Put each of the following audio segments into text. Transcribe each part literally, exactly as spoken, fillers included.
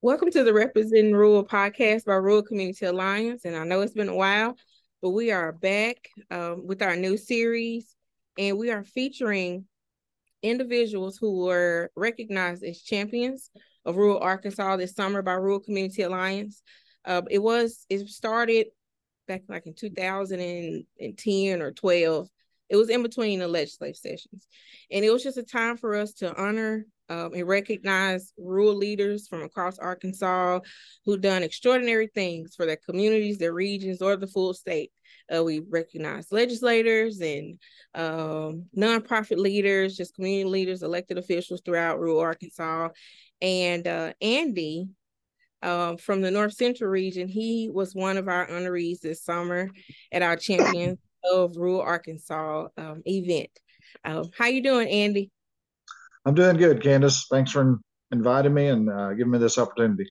Welcome to the Representing Rural podcast by Rural Community Alliance. And I know it's been a while, but we are back um, with our new series, and we are featuring individuals who were recognized as champions of rural Arkansas this summer by Rural Community Alliance. Uh, it was, it started back like in two thousand ten or twelve. It was in between the legislative sessions. And it was just a time for us to honor um, and recognize rural leaders from across Arkansas who've done extraordinary things for their communities, their regions, or the full state. Uh, we recognize legislators and um, nonprofit leaders, just community leaders, elected officials throughout rural Arkansas. And uh, Andy um, from the North Central region, he was one of our honorees this summer at our Champions of Rural Arkansas um, event. Um, how you doing, Andy? I'm doing good, Candace. Thanks for inviting me and uh, giving me this opportunity.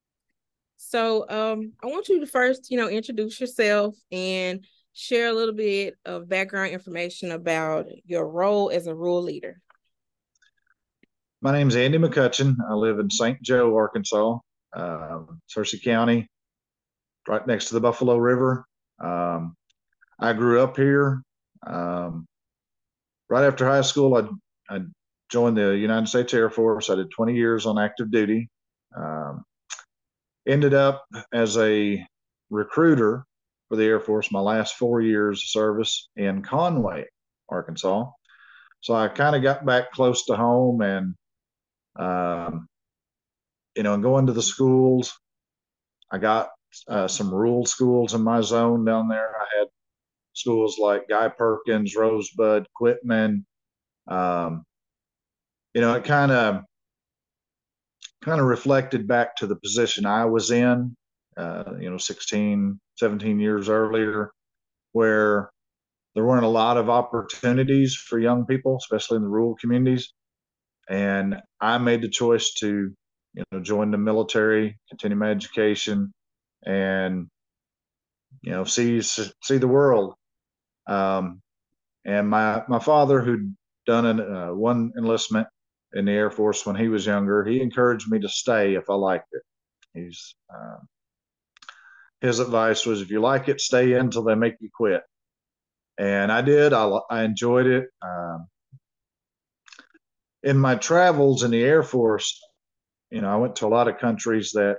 So um, I want you to first, you know, introduce yourself and share a little bit of background information about your role as a rural leader. My name's Andy McCutcheon. I live in Saint Joe, Arkansas, uh, Searcy County, right next to the Buffalo River. Um, I grew up here. Um, right after high school, I, I joined the United States Air Force. I did twenty years on active duty. Um, ended up as a recruiter for the Air Force my last four years of service in Conway, Arkansas. So I kind of got back close to home and, um, you know, and going to the schools. I got uh, some rural schools in my zone down there. I had schools like Guy Perkins, Rosebud, Quitman. Um, you know, it kind of kind of reflected back to the position I was in, uh, you know, sixteen, seventeen years earlier, where there weren't a lot of opportunities for young people, especially in the rural communities. And I made the choice to, you know, join the military, continue my education, and you know, see see the world. Um, and my my father, who'd done an, uh, one enlistment in the Air Force when he was younger, he encouraged me to stay if I liked it. He's uh, his advice was, if you like it, stay in until they make you quit. And I did. I I enjoyed it. Um, in my travels in the Air Force, you know, I went to a lot of countries that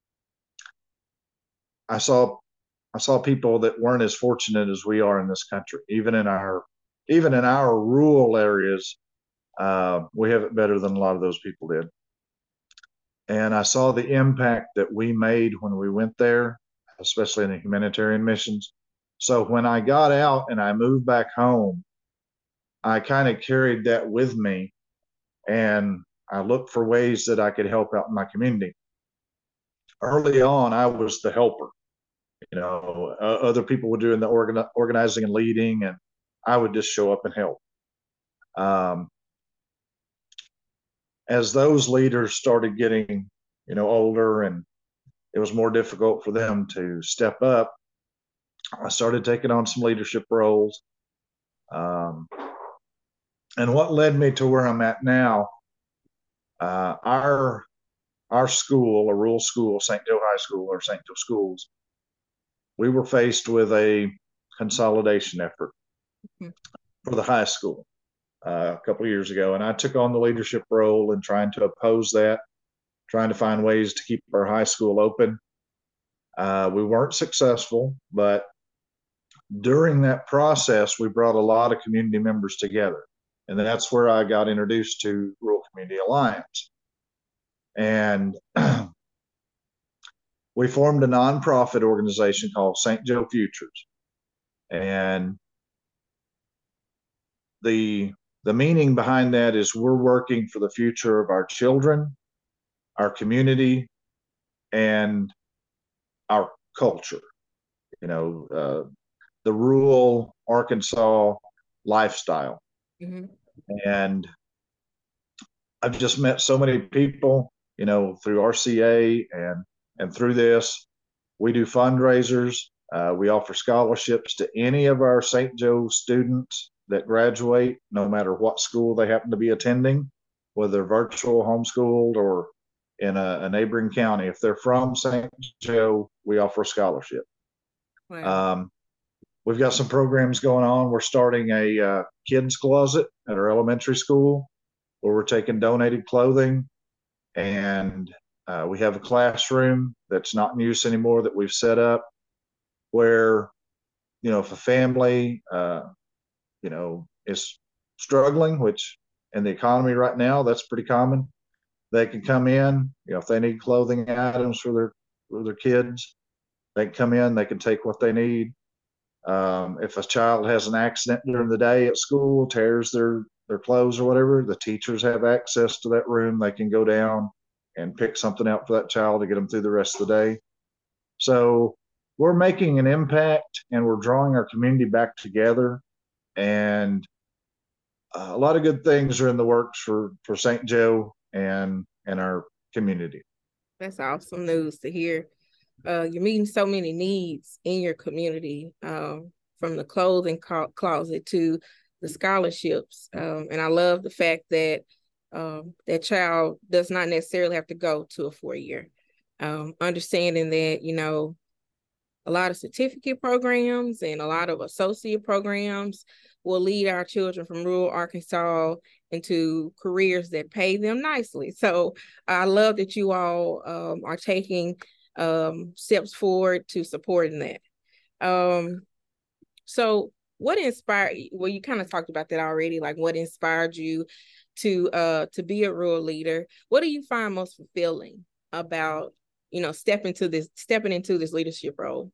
I saw I saw people that weren't as fortunate as we are in this country. Even in our even in our rural areas, uh, we have it better than a lot of those people did. And I saw the impact that we made when we went there, especially in the humanitarian missions. So when I got out and I moved back home, I kind of carried that with me, and I looked for ways that I could help out in my community. Early on, I was the helper. You know, uh, other people were doing the organ- organizing and leading, and I would just show up and help. Um, as those leaders started getting, you know, older and it was more difficult for them to step up, I started taking on some leadership roles. Um, and what led me to where I'm at now, uh, our our school, a rural school, Saint Joe High School or Saint Joe Schools, we were faced with a consolidation effort Mhm. for the high school uh, a couple of years ago, and I took on the leadership role in trying to oppose that, trying to find ways to keep our high school open. Uh, we weren't successful, but during that process, we brought a lot of community members together. And that's where I got introduced to Rural Community Alliance. And we formed a nonprofit organization called Saint Joe Futures. And the the meaning behind that is we're working for the future of our children, our community, and our culture. You know, uh, the rural Arkansas lifestyle. Mhm. And I've just met so many people, you know, through R C A and and through this. We do fundraisers. Uh, we offer scholarships to any of our Saint Joe students that graduate, no matter what school they happen to be attending, whether virtual, homeschooled, or in a, a neighboring county. If they're from Saint Joe, we offer a scholarship. Wow. Um, we've got some programs going on. We're starting a uh, kids closet at our elementary school where we're taking donated clothing, and uh, we have a classroom that's not in use anymore that we've set up where, you know, if a family, uh, you know, is struggling, which in the economy right now, that's pretty common, they can come in, you know, if they need clothing items for their, for their kids, they can come in, they can take what they need. Um, if a child has an accident during the day at school, tears their, their clothes or whatever, the teachers have access to that room. They can go down and pick something out for that child to get them through the rest of the day. So we're making an impact and we're drawing our community back together. And uh, a lot of good things are in the works for, for Saint Joe and, and our community. That's awesome news to hear. Uh, you're meeting so many needs in your community, um, from the clothing closet to the scholarships. Um, and I love the fact that um, that child does not necessarily have to go to a four-year. Um, understanding that, you know, a lot of certificate programs and a lot of associate programs will lead our children from rural Arkansas into careers that pay them nicely. So I love that you all um, are taking um, steps forward to supporting that. Um, so what inspired, well, you kind of talked about that already, like what inspired you to uh to be a rural leader? What do you find most fulfilling about, you know, stepping to this stepping into this leadership role?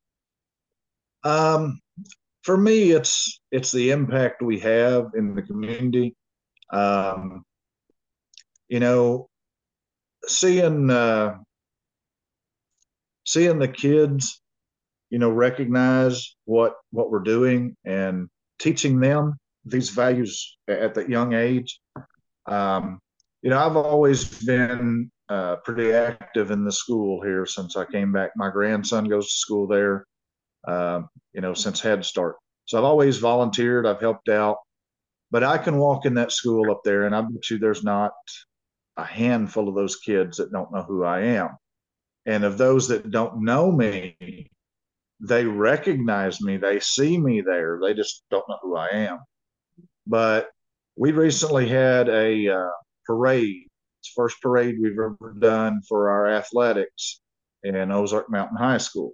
Um, for me, it's it's the impact we have in the community. Um, you know, seeing uh, seeing the kids, you know, recognize what what we're doing and teaching them these values at that young age. Um, you know, I've always been uh, pretty active in the school here since I came back. My grandson goes to school there, uh, you know, since Head Start. So I've always volunteered. I've helped out, but I can walk in that school up there, and I bet you there's not a handful of those kids that don't know who I am. And of those that don't know me, they recognize me, they see me there, they just don't know who I am. But we recently had a uh, parade. It's the first parade we've ever done for our athletics in Ozark Mountain High School.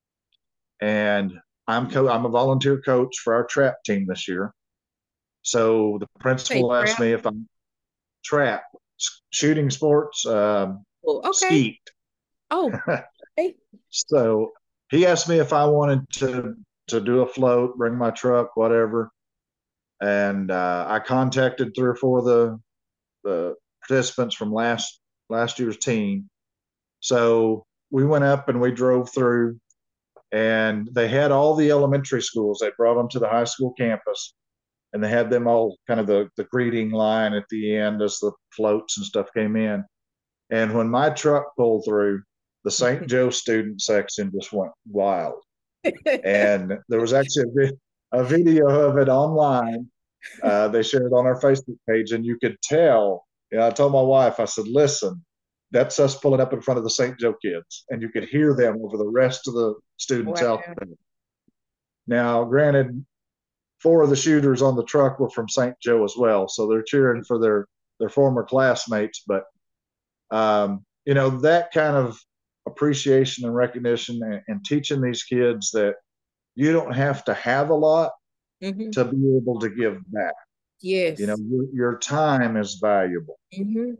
And I'm co- I'm a volunteer coach for our trap team this year. So the Hey, principal asked Trap. me if I'm trap shooting sports, um, Oh, okay. skeet. Oh, hey. So he asked me if I wanted to to do a float, bring my truck, whatever. And uh, I contacted three or four of the the participants from last last year's team. So we went up and we drove through, and they had all the elementary schools. They brought them to the high school campus, and they had them all kind of the the greeting line at the end as the floats and stuff came in. And when my truck pulled through, the Saint Joe student section just went wild. And there was actually a, vi- a video of it online. Uh, they shared it on our Facebook page, and you could tell. You know, I told my wife, I said, "Listen, that's us pulling up in front of the Saint Joe kids," and you could hear them over the rest of the students Wow. out there. Now, granted, four of the shooters on the truck were from Saint Joe as well, so they're cheering for their their former classmates. But um, you know, that kind of appreciation and recognition, and, and teaching these kids that you don't have to have a lot Mm-hmm. to be able to give back. You know, Yes. your, your time is valuable. Mm-hmm.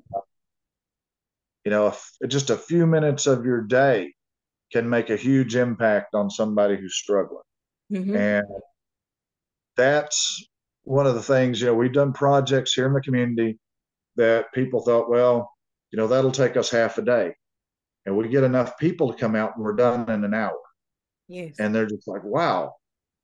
You know, if, just a few minutes of your day can make a huge impact on somebody who's struggling. Mm-hmm. And that's one of the things, you know, we've done projects here in the community that people thought, well, you know, that'll take us half a day. And we get enough people to come out and we're done in an hour. Yes. And they're just like, wow,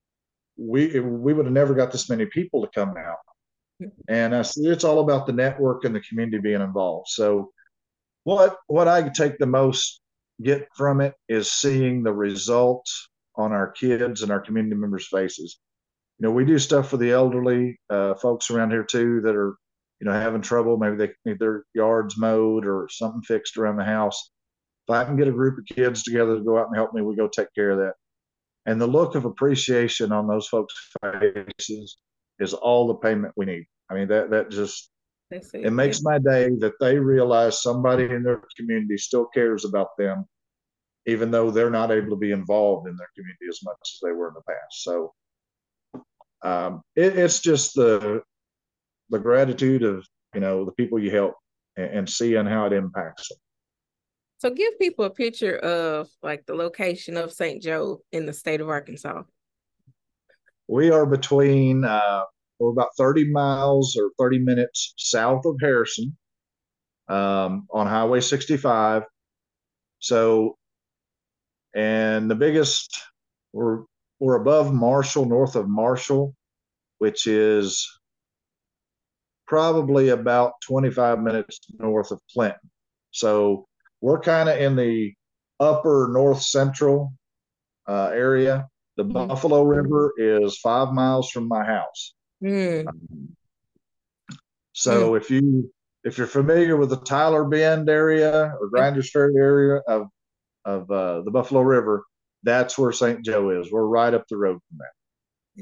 we we would have never got this many people to come out. And I see it's all about the network and the community being involved. So what what I take the most get from it is seeing the results on our kids and our community members' faces. You know, we do stuff for the elderly uh, folks around here too that are you know, having trouble. Maybe they need their yards mowed or something fixed around the house. If I can get a group of kids together to go out and help me, we go take care of that. And the look of appreciation on those folks' faces is all the payment we need. I mean, that that just That's it it. makes Yeah. my day that they realize somebody in their community still cares about them, even though they're not able to be involved in their community as much as they were in the past. So um, it, it's just the the gratitude of, you know, the people you help, and, and seeing how it impacts them. So give people a picture of like the location of Saint Joe in the state of Arkansas. We are between uh, we're about thirty miles or thirty minutes south of Harrison, um, on Highway sixty-five. So, and the biggest, we're we're above Marshall, north of Marshall, which is probably about twenty-five minutes north of Clinton. So we're kind of in the upper north central uh, area. The Mm. Buffalo River is five miles from my house. Mm. Um, Mm. so if you if you're familiar with the Tyler Bend area or Grinders Ferry area of of uh, the Buffalo River, that's where Saint Joe is. We're right up the road from that.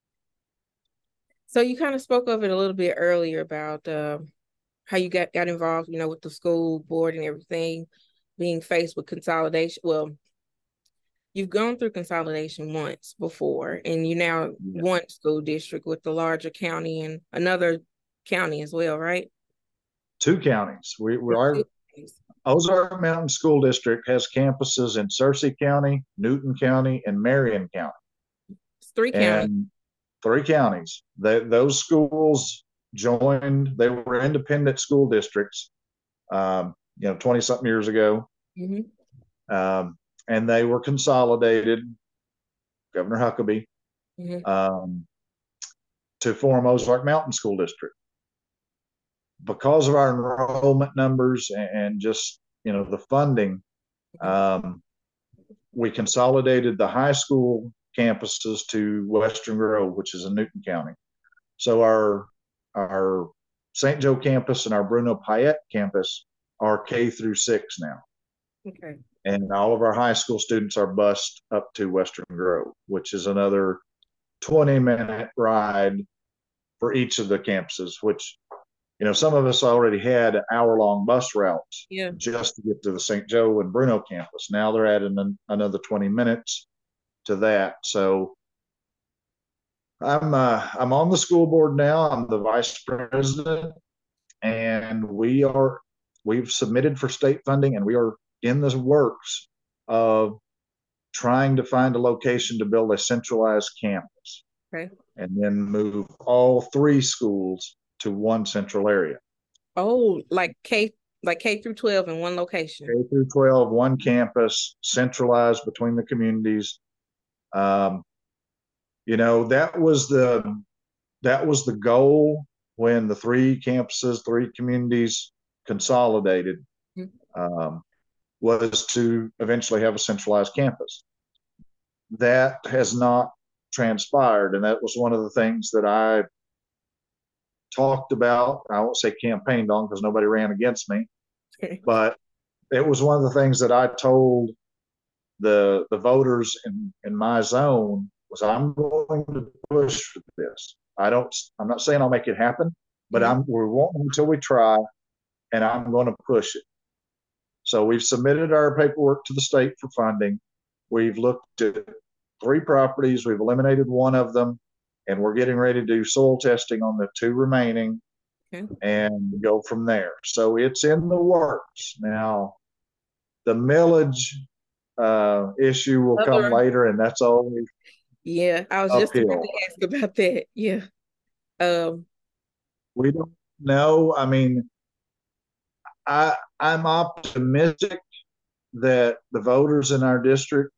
So you kind of spoke of it a little bit earlier about uh, how you got, got involved, you know, with the school board and everything, being faced with consolidation. Well, you've gone through consolidation once before, and you now Yeah. one school district with the larger county and another county as well, right? Two counties. We, we It's two are counties. Ozark Mountain School District has campuses in Searcy County, Newton County, and Marion County, It's three counties. and three counties. They, those schools joined. They were independent school districts, um, you know, twenty something years ago, Mm-hmm. um, and they were consolidated. Governor Huckabee, Mm-hmm. um, to form Ozark Mountain School District. Because of our enrollment numbers and, and just, you know, the funding, um, we consolidated the high school campuses to Western Grove, which is in Newton County. So our our Saint Joe campus and our Bruno Payette campus are K through six now. Okay. And all of our high school students are bused up to Western Grove, which is another twenty minute ride for each of the campuses, which, you know, some of us already had hour long bus routes Yeah. just to get to the Saint Joe and Bruno campus. Now they're adding an, another twenty minutes to that. So I'm uh, I'm on the school board now. I'm the vice president, and we are we've submitted for state funding, and we are in the works of trying to find a location to build a centralized campus, Okay. and then move all three schools to one central area. Oh, like K, like K through twelve in one location. K through twelve, one campus, centralized between the communities. Um, you know, that was the that was the goal when the three campuses, three communities consolidated, Mm-hmm. um, was to eventually have a centralized campus. That has not transpired, and that was one of the things that I talked about. I won't say campaigned on because nobody ran against me, but it was one of the things that I told the the voters in in my zone was I'm going to push for this. I don't. I'm not saying I'll make it happen, but Mm-hmm. I'm. We won't until we try, and I'm going to push it. So we've submitted our paperwork to the state for funding. We've looked at three properties. We've eliminated one of them, and we're getting ready to do soil testing on the two remaining, Okay. and go from there. So it's in the works now. The millage uh, issue will come Other, later, and that's always yeah, I was just about uphill. to ask about that. Yeah. Um, We don't know. I mean, I I'm optimistic that the voters in our district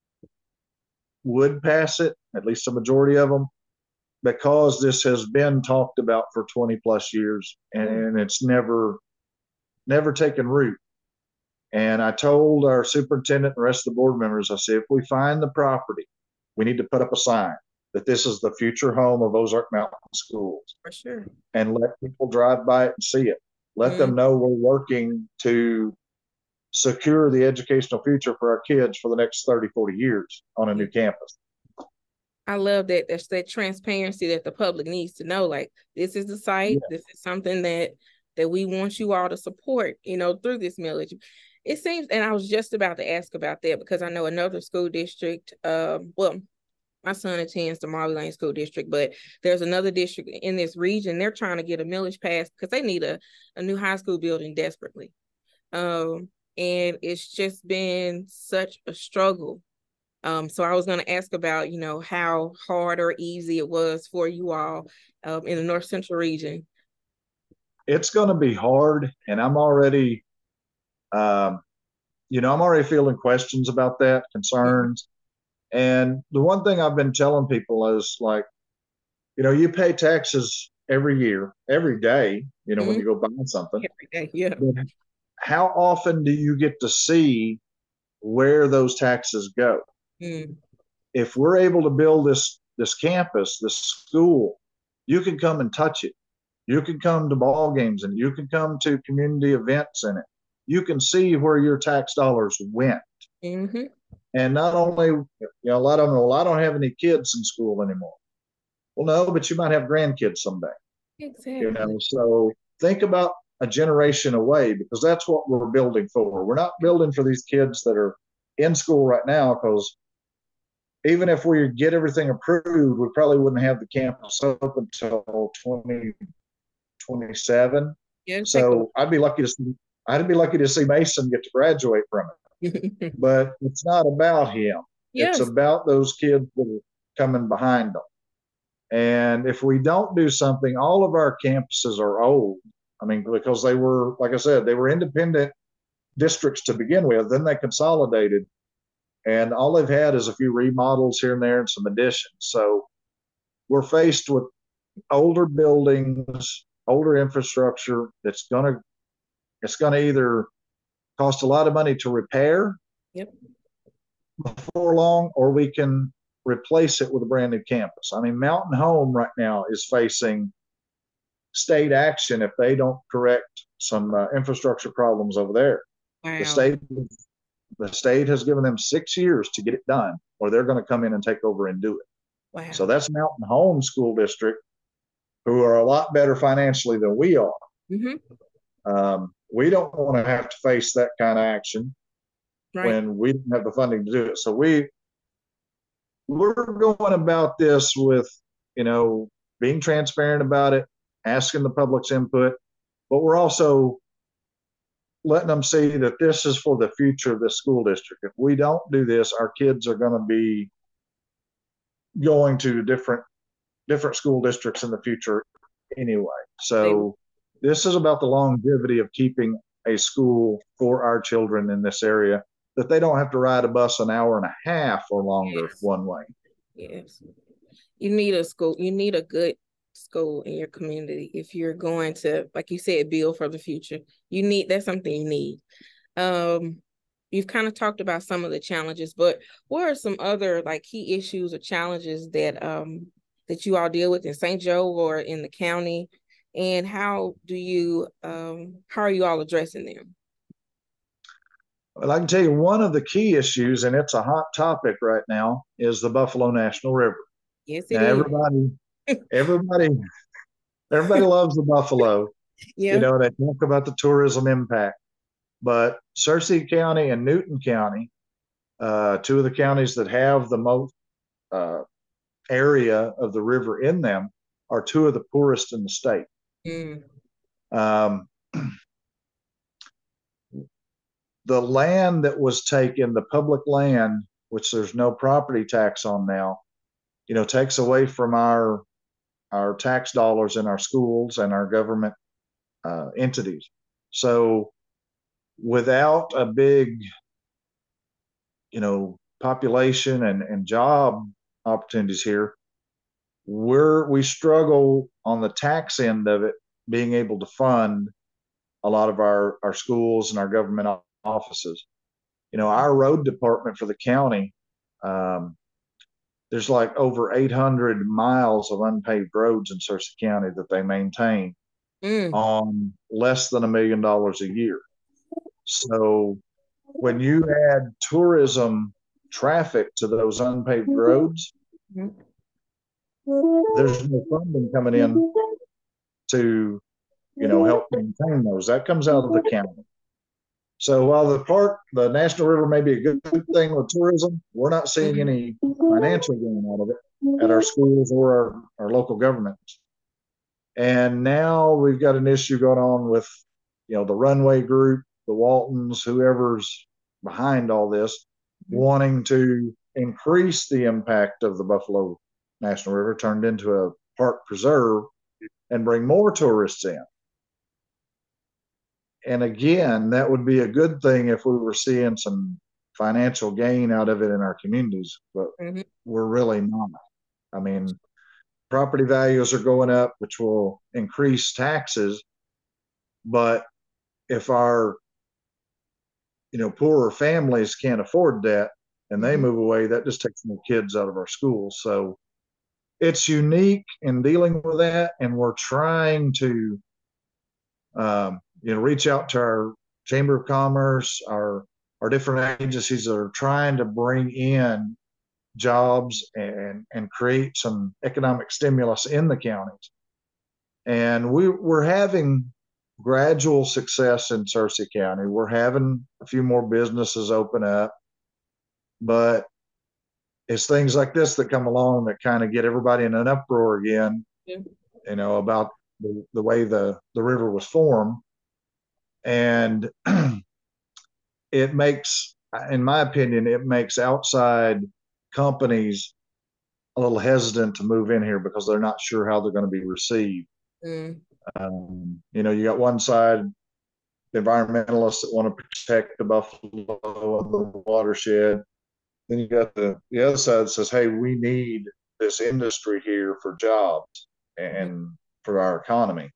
would pass it, at least a majority of them, because this has been talked about for twenty plus years, and it's never never taken root. And I told our superintendent and the rest of the board members, I said, if we find the property, we need to put up a sign that this is the future home of Ozark Mountain Schools. For sure. And let people drive by it and see it. Let mm-hmm. them know we're working to secure the educational future for our kids for the next thirty, forty years on a new campus. I love that. That's that transparency that the public needs to know. Like, this is the site. Yeah. This is something that that we want you all to support, you know, through this millage. It seems, and I was just about to ask about that because I know another school district, um, well, my son attends the Marley Lane School District, but there's another district in this region. They're trying to get a millage passed because they need a, a new high school building desperately. Um, and it's just been such a struggle. Um, so I was going to ask about, you know, how hard or easy it was for you all um, in the North Central region. It's going to be hard, and I'm already, um, you know, I'm already feeling questions about that, concerns. Mm-hmm. And the one thing I've been telling people is, like, you know, you pay taxes every year, every day, you know, mm-hmm. when you go buy something. Every day, yeah. But how often do you get to see where those taxes go? Mm. If we're able to build this this campus, this school, you can come and touch it. You can come to ball games and you can come to community events in it. You can see where your tax dollars went. Mm-hmm. And not only, you know, a lot of them, well, I don't have any kids in school anymore. Well, no, but you might have grandkids someday. Exactly. You know, so think about a generation away, because that's what we're building for. We're not building for these kids that are in school right now, because even if we get everything approved, we probably wouldn't have the campus open until twenty twenty-seven. Yeah, so I'd be lucky to see, I'd be lucky to see Mason get to graduate from it. But it's not about him. Yes. It's about those kids that are coming behind them. And if we don't do something, all of our campuses are old. I mean, because they were, like I said, they were independent districts to begin with. Then they consolidated, and all they've had is a few remodels here and there and some additions. So we're faced with older buildings, older infrastructure that's gonna it's gonna either cost a lot of money to repair, yep, before long, or we can replace it with a brand new campus. I mean, Mountain Home right now is facing state action if they don't correct some uh, infrastructure problems over there. Wow. The state, the state has given them six years to get it done, or they're going to come in and take over and do it. Wow. So that's Mountain Home School District, who are a lot better financially than we are. Mm-hmm. Um, we don't want to have to face that kind of action, right, when we don't have the funding to do it. So we we're going about this with, you know, being transparent about it, asking the public's input, but we're also letting them see that this is for the future of the school district. If we don't do this, our kids are going to be going to different different school districts in the future anyway. So this is about the longevity of keeping a school for our children in this area, that they don't have to ride a bus an hour and a half or longer, yes, one way. Yes. You need a school. You need a good school in your community if you're going to, like you said, build for the future. You need, that's something you need. Um, you've kind of talked about some of the challenges, but what are some other like key issues or challenges that um that you all deal with in Saint Joe or in the county, and how do you um how are you all addressing them? Well, I can tell you one of the key issues, and it's a hot topic right now, is the Buffalo National River. Yes, it now, is. Everybody, everybody, everybody loves the Buffalo. Yeah. You know, they talk about the tourism impact, but Searcy County and Newton County, uh, two of the counties that have the most uh, area of the river in them, are two of the poorest in the state. Mm. Um, the land that was taken, the public land, which there's no property tax on now, you know, takes away from our our tax dollars in our schools and our government uh, entities. So without a big, you know, population and, and job opportunities here, we're we struggle on the tax end of it, being able to fund a lot of our, our schools and our government offices. You know, our road department for the county, um, there's like over eight hundred miles of unpaved roads in Searcy County that they maintain Mm. on less than a million dollars a year. So when you add tourism traffic to those unpaved roads, there's no funding coming in to, you know, help maintain those. That comes out of the county. So while the park, the National River may be a good thing with tourism, we're not seeing any financial gain out of it at our schools or our, our local governments. And now we've got an issue going on with, you know, the Runway Group, the Waltons, whoever's behind all this, wanting to increase the impact of the Buffalo National River, turned into a park preserve, and bring more tourists in. And again, that would be a good thing if we were seeing some financial gain out of it in our communities, but mm-hmm. we're really not. I mean, property values are going up, which will increase taxes. But if our, you know, poorer families can't afford that and they move away, that just takes more kids out of our schools. So it's unique in dealing with that. And we're trying to, um, you know, reach out to our Chamber of Commerce, our, our different agencies that are trying to bring in jobs and, and create some economic stimulus in the counties. And we, we're having gradual success in Searcy County. We're having a few more businesses open up, but it's things like this that come along that kind of get everybody in an uproar again, yeah. you know, about the, the way the, the river was formed. And it makes, in my opinion, it makes outside companies a little hesitant to move in here because they're not sure how they're going to be received. Mm. Um, you know, you got one side, the environmentalists that want to protect the buffalo and the watershed. Then you got the, the other side that says, hey, we need this industry here for jobs and mm-hmm. for our economy.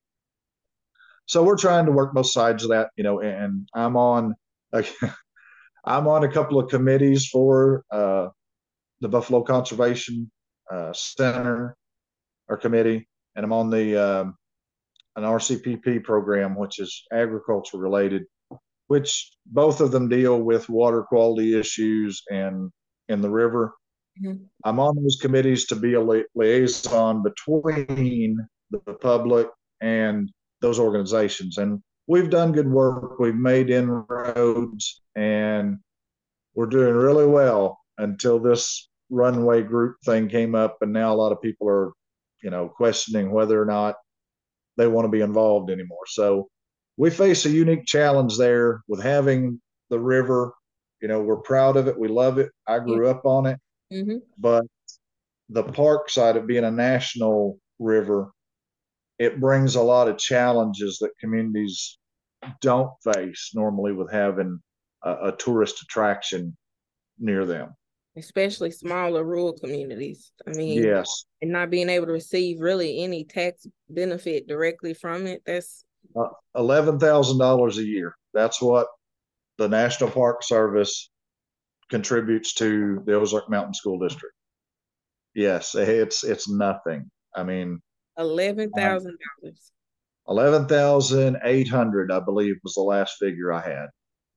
So we're trying to work both sides of that, you know, and I'm on, like, I'm on a couple of committees for uh, the Buffalo Conservation uh, Center or committee, and I'm on the um, an R C P P program, which is agriculture related, which both of them deal with water quality issues and in the river. Mm-hmm. I'm on those committees to be a li- liaison between the public and those organizations. And we've done good work. We've made inroads and we're doing really well until this Runway Group thing came up. And now a lot of people are, you know, questioning whether or not they want to be involved anymore. So we face a unique challenge there with having the river. You know, we're proud of it. We love it. I grew yeah. up on it. Mm-hmm. But the park side of being a national river, it brings a lot of challenges that communities don't face normally with having a, a tourist attraction near them. Especially smaller rural communities. I mean, yes. And not being able to receive really any tax benefit directly from it. That's uh, eleven thousand dollars a year. That's what the National Park Service contributes to the Ozark Mountain School District. Yes, it's it's nothing. I mean, eleven thousand dollars. Eleven thousand eight hundred, I believe, was the last figure I had.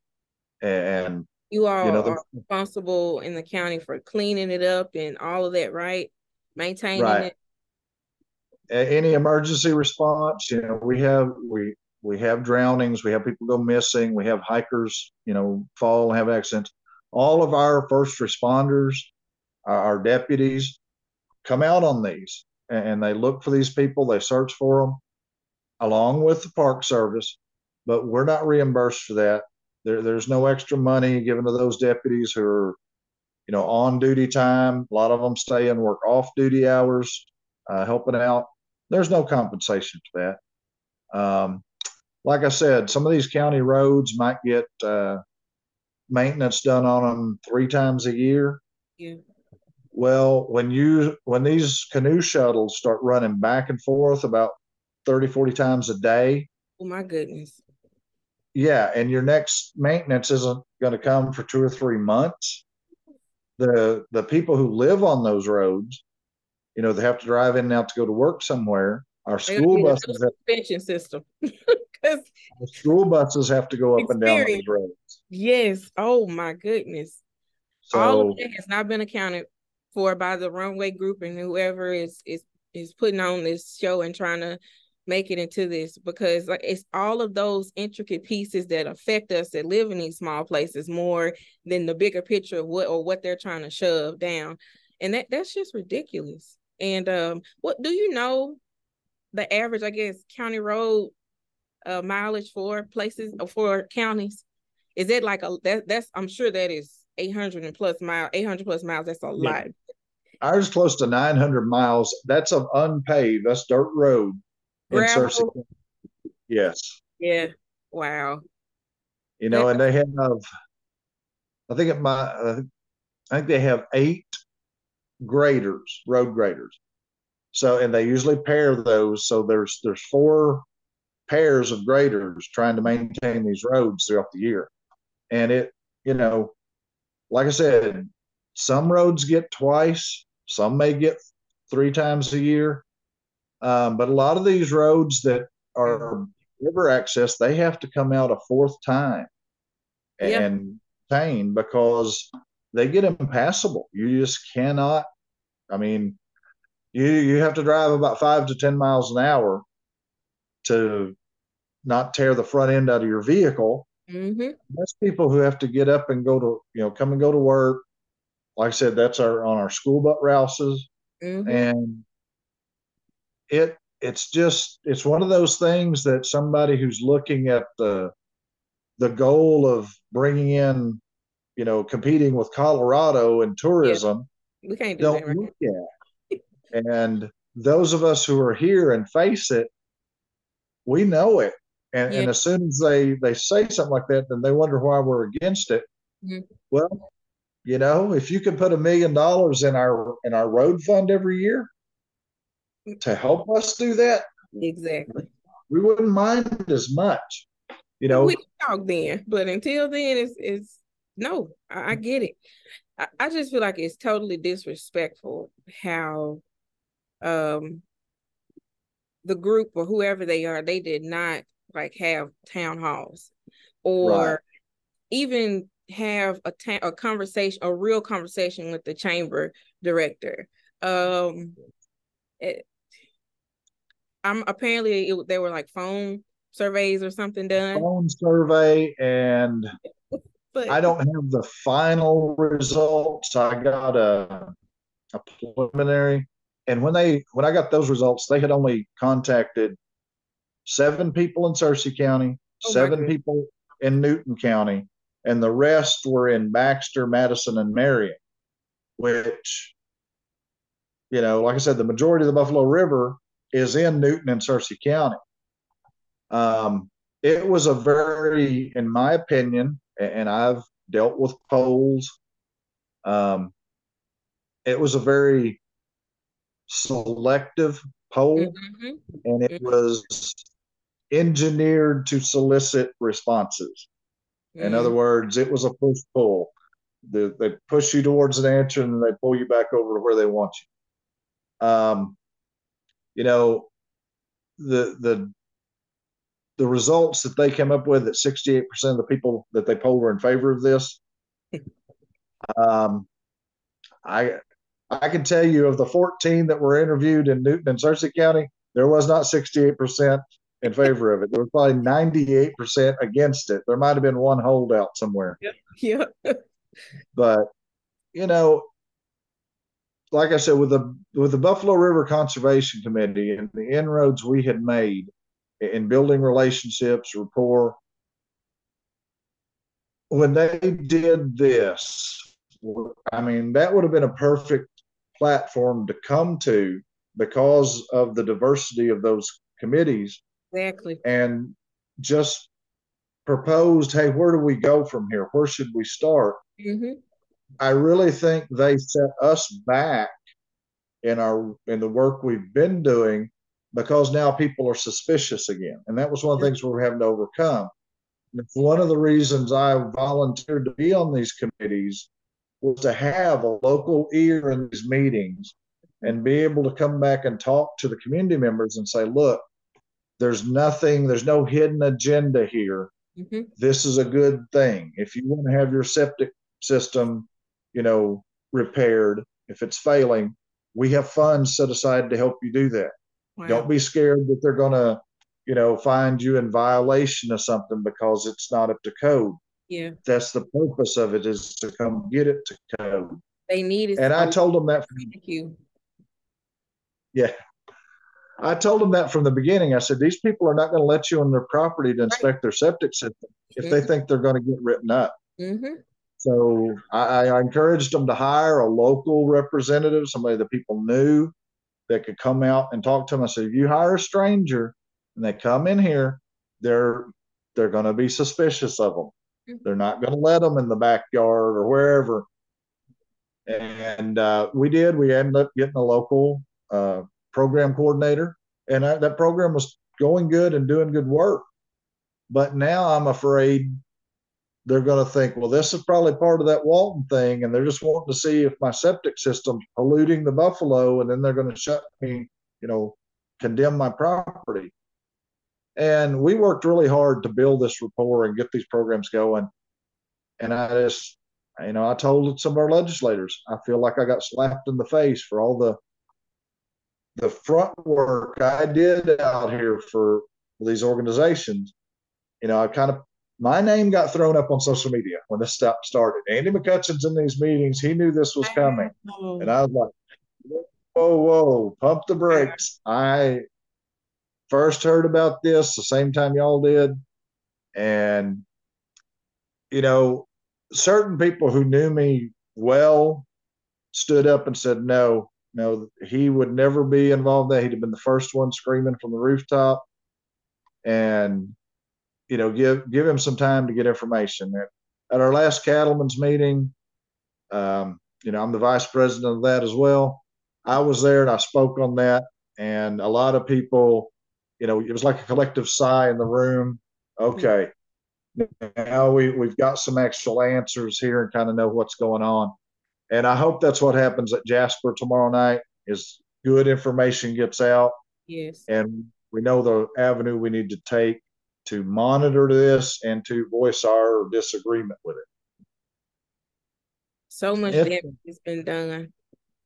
And you all you know, are responsible in the county for cleaning it up and all of that, right? Maintaining right. it. Any emergency response, you know, we have we we have drownings, we have people go missing, we have hikers, you know, fall and have accidents. All of our first responders, our deputies, come out on these and they look for these people, they search for them, along with the Park Service, but we're not reimbursed for that. There, there's no extra money given to those deputies who are, you know, on duty time. A lot of them stay and work off duty hours, uh, helping out. There's no compensation for that. Um, like I said, some of these county roads might get uh, maintenance done on them three times a year. Yeah. Well, when you when these canoe shuttles start running back and forth about thirty, forty times a day. Oh my goodness. Yeah. And your next maintenance isn't going to come for two or three months. the the people who live on those roads, you know, they have to drive in and out to go to work somewhere. Our They gotta school get a buses new have, suspension system. Because our school buses have to go up and down those experience, roads. yes. Oh my goodness. All of So that has not been accounted for by the runway group and whoever is is is putting on this show and trying to make it into this, because like it's all of those intricate pieces that affect us that live in these small places more than the bigger picture of what or what they're trying to shove down. And that that's just ridiculous. And um what do you know the average, I guess, county road uh mileage for places or for counties? Is it like a that that's I'm sure that is eight hundred and plus mile, eight hundred plus miles. That's a yeah, lot. ours is close to nine hundred miles. That's of unpaved. That's dirt road in Searcy Gravel. County. Yes. Yeah. Wow. You know, That, and they have, I think it might, I think they have eight graders, road graders. So, and they usually pair those. So there's there's four pairs of graders trying to maintain these roads throughout the year. And it, you know, like I said, some roads get twice, some may get three times a year. Um, but a lot of these roads that are river access, they have to come out a fourth time yeah. and maintain because they get impassable. You just cannot. I mean, you you have to drive about five to ten miles an hour to not tear the front end out of your vehicle. Mm-hmm. That's people who have to get up and go to, you know, come and go to work. Like I said, that's our on our school bus routes. Mm-hmm. And it it's just it's one of those things that somebody who's looking at the the goal of bringing in, you know, competing with Colorado and tourism, yeah. We can't do don't that right look at. And those of us who are here and face it, we know it. And, yeah. and as soon as they, they say something like that, then they wonder why we're against it. Mm-hmm. Well, you know, if you could put a million dollars in our in our road fund every year to help us do that, exactly, we wouldn't mind as much. You know, we talk then, but until then, it's it's no. I, I get it. I, I just feel like it's totally disrespectful how um the group or whoever they are, they did not like have town halls or right. even have a ta- a conversation, a real conversation with the chamber director. Um, it, I'm apparently it, there were like phone surveys or something done. Phone survey, and but I don't have the final results. I got a a preliminary, and when they when I got those results, they had only contacted seven people in Searcy County, oh seven people in Newton County, and the rest were in Baxter, Madison, and Marion, which, you know, like I said, the majority of the Buffalo River is in Newton and Searcy County. Um, it was a very, in my opinion, and I've dealt with polls, um, it was a very selective poll, mm-hmm. and it mm-hmm. was engineered to solicit responses. In mm-hmm. other words, it was a push pull. They, they push you towards an answer and then they pull you back over to where they want you. Um, you know, the the the results that they came up with, that sixty-eight percent of the people that they polled were in favor of this. um, I I can tell you, of the fourteen that were interviewed in Newton and Searcy County, there was not sixty-eight percent in favor of it. There was probably ninety-eight percent against it. There might have been one holdout somewhere. Yeah. yeah. But, you know, like I said, with the with the Buffalo River Conservation Committee and the inroads we had made in building relationships, rapport, when they did this, I mean, that would have been a perfect platform to come to because of the diversity of those committees. Exactly. And just proposed, hey, where do we go from here? Where should we start? Mm-hmm. I really think they set us back in our in the work we've been doing, because now people are suspicious again. And that was one of the things we were having to overcome. And it's one of the reasons I volunteered to be on these committees was to have a local ear in these meetings and be able to come back and talk to the community members and say, look, there's nothing, there's no hidden agenda here. Mm-hmm. This is a good thing. If you want to have your septic system, you know, repaired, if it's failing, we have funds set aside to help you do that. Wow. Don't be scared that they're going to, you know, find you in violation of something because it's not up to code. Yeah. That's the purpose of it, is to come get it to code. They need it. And I told them that. Thank you. Yeah. I told them that from the beginning. I said, these people are not going to let you on their property to inspect right. their septic system if mm-hmm. they think they're going to get written up. Mm-hmm. So I, I encouraged them to hire a local representative, somebody that people knew that could come out and talk to them. I said, if you hire a stranger and they come in here, they're they're going to be suspicious of them. Mm-hmm. They're not going to let them in the backyard or wherever. And uh, we did. We ended up getting a local uh, program coordinator, and I, that program was going good and doing good work. But now I'm afraid they're going to think, well, this is probably part of that Walton thing, and they're just wanting to see if my septic system's polluting the buffalo, and then they're going to shut me, you know, condemn my property. And we worked really hard to build this rapport and get these programs going. And I just, you know, I told some of our legislators, I feel like I got slapped in the face for all the the front work I did out here for these organizations. You know, I kind of, my name got thrown up on social media when this stuff started. Andy McCutchen's in these meetings. He knew this was coming. And I was like, whoa, whoa, pump the brakes. I first heard about this the same time y'all did. And, you know, certain people who knew me well stood up and said, no, no, he would never be involved in that. He'd have been the first one screaming from the rooftop. And, you know, give give him some time to get information. At, at our last cattlemen's meeting, um, you know, I'm the vice president of that as well. I was there and I spoke on that. And a lot of people, you know, it was like a collective sigh in the room. Okay, now we, we've got some actual answers here and kind of know what's going on. And I hope that's what happens at Jasper tomorrow night, is good information gets out. Yes. And we know the avenue we need to take to monitor this and to voice our disagreement with it. So much if, damage has been done.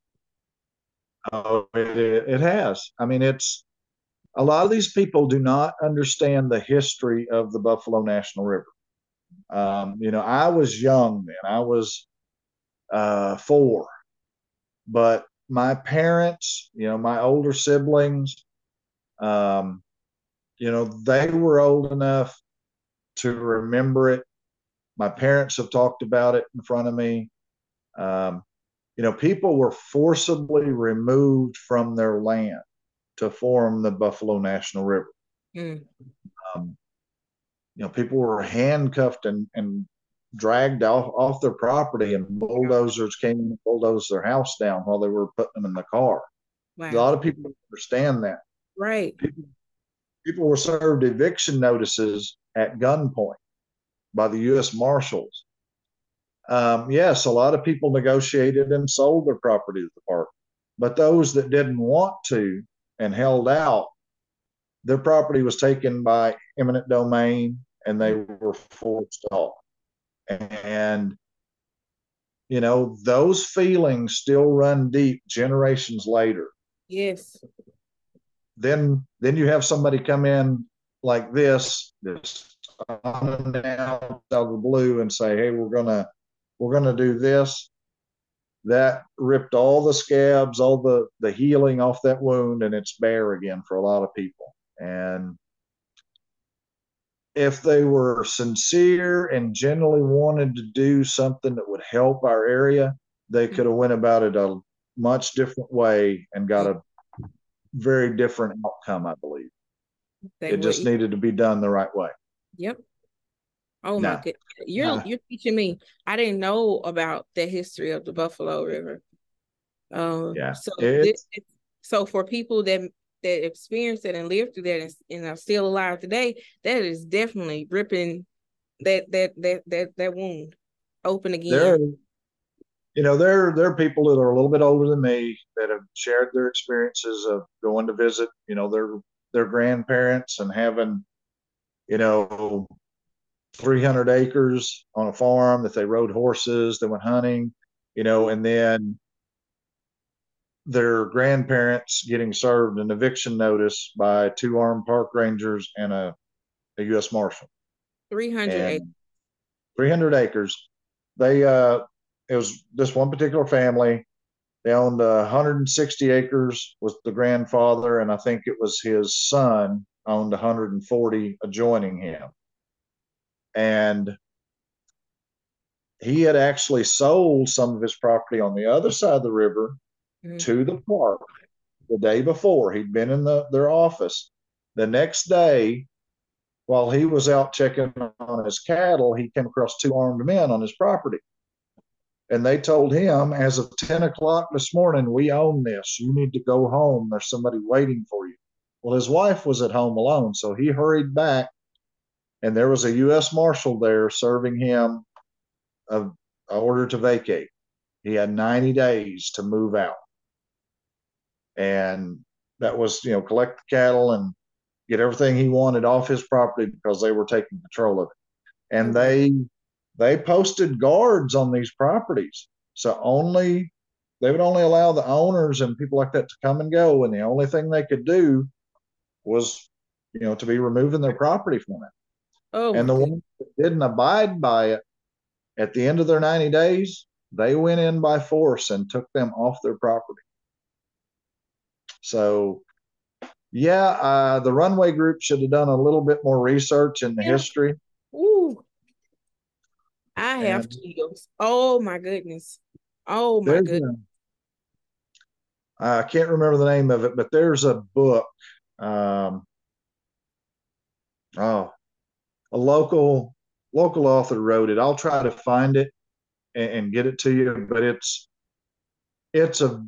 Oh, it, it has. I mean, it's, a lot of these people do not understand the history of the Buffalo National River. Um, you know, I was young then. I was uh, four. But my parents, you know, my older siblings, um, you know, they were old enough to remember it. My parents have talked about it in front of me. Um, you know, people were forcibly removed from their land to form the Buffalo National River. Mm. Um, you know, people were handcuffed and, and dragged off, off their property, and bulldozers came and bulldozed their house down while they were putting them in the car. Wow. A lot of people don't understand that. Right. People, people were served eviction notices at gunpoint by the U S Marshals. Um, yes, a lot of people negotiated and sold their property to the park, but those that didn't want to and held out, their property was taken by eminent domain and they were forced off. And, you know, those feelings still run deep generations later. Yes. Then, then you have somebody come in like this, this unannounced out of the blue, and say, "Hey, we're gonna, we're gonna do this." That ripped all the scabs, all the the healing off that wound, and it's bare again for a lot of people. And if they were sincere and genuinely wanted to do something that would help our area, they could have went about it a much different way and got a very different outcome, I believe. They it just needed to be done the right way. Yep. Oh nah. my goodness. You're nah. you're teaching me. I didn't know about the history of the Buffalo River. Um yeah. so this, so for people that that experienced it and lived through that and, and are still alive today, that is definitely ripping that that that that that wound open again. There, you know, there there are people that are a little bit older than me that have shared their experiences of going to visit, you know, their their grandparents and having, you know, three hundred acres on a farm that they rode horses, they went hunting, you know, and then their grandparents getting served an eviction notice by two armed park rangers and a, a U S Marshal. three hundred acres. And three hundred acres. They, uh, it was this one particular family. They owned uh, one hundred sixty acres was the grandfather, and I think it was his son owned one hundred forty adjoining him. And he had actually sold some of his property on the other side of the river mm-hmm. to the park the day before. He'd been in the, their office. The next day, while he was out checking on his cattle, he came across two armed men on his property. And they told him, as of ten o'clock this morning, we own this. You need to go home. There's somebody waiting for you. Well, his wife was at home alone, so he hurried back, and there was a U S Marshal there serving him a, a order to vacate. He had ninety days to move out. And that was, you know, collect the cattle and get everything he wanted off his property because they were taking control of it. And they they posted guards on these properties. So only they would only allow the owners and people like that to come and go. And the only thing they could do was, you know, to be removing their property from it. Oh, and the ones that didn't abide by it, at the end of their ninety days, they went in by force and took them off their property. So, yeah, uh, the Runway Group should have done a little bit more research in the yeah. history. Ooh. I have and chills. Oh my goodness. Oh my goodness. A, I can't remember the name of it, but there's a book. Um, oh, a local local author wrote it. I'll try to find it and, and get it to you. But it's it's a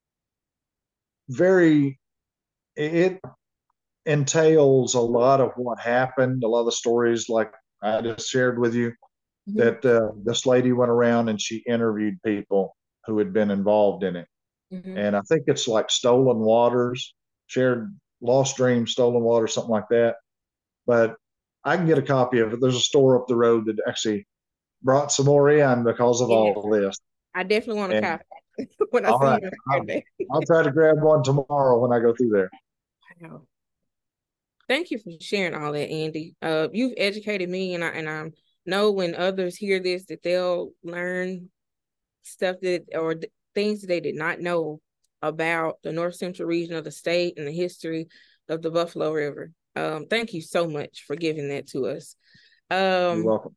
very it entails a lot of what happened. A lot of the stories, like I just shared with you. Mm-hmm. That uh, this lady went around and she interviewed people who had been involved in it. Mm-hmm. And I think it's like Stolen Waters, shared Lost Dreams, Stolen Waters, something like that. But I can get a copy of it. There's a store up the road that actually brought some more in because of yeah. all of this. I definitely want a and, copy when I see right. you. I'll, I'll try to grab one tomorrow when I go through there. I know. Thank you for sharing all that, Andy. Uh, you've educated me, and I and I'm know when others hear this that they'll learn stuff that or th- things that they did not know about the North Central region of the state and the history of the Buffalo River. Um, thank you so much for giving that to us. Um, You're welcome.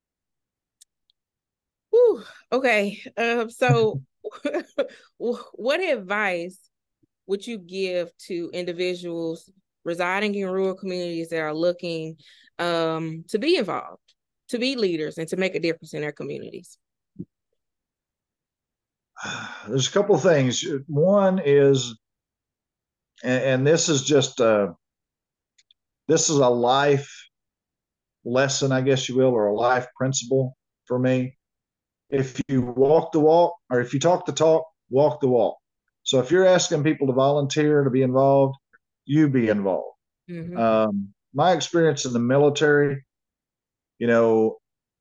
Whew, okay, uh, so what advice would you give to individuals residing in rural communities that are looking um, to be involved, to be leaders, and to make a difference in their communities? There's a couple of things. One is, and, and this is just a, this is a life lesson, I guess you will, or a life principle for me. If you walk the walk, or if you talk the talk, walk the walk. So if you're asking people to volunteer, to be involved, you be involved. Mm-hmm. Um, my experience in the military, you know,